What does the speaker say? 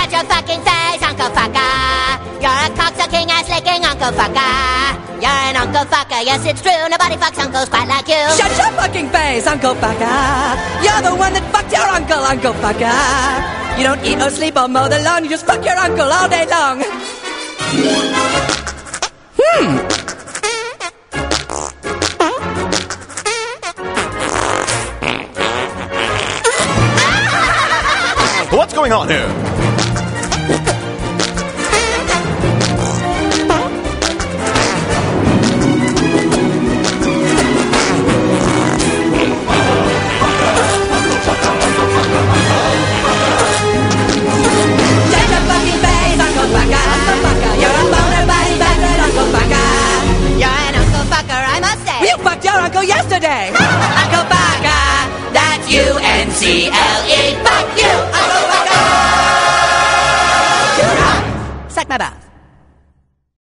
Shut your fucking face, Uncle Fucker. You're a cocksucking ass licking Uncle Fucker. You're an Uncle Fucker, yes it's true. Nobody fucks uncles quite like you. Shut your fucking face, Uncle Fucker. You're the one that fucked your uncle, Uncle Fucker. You don't eat or sleep or mow the lawn, you just fuck your uncle all day long. What's going on here? You fucked your uncle yesterday! Uncle Fucker! That's U-N-C-L-E! Fuck you, Uncle Fucker! Suck my butt.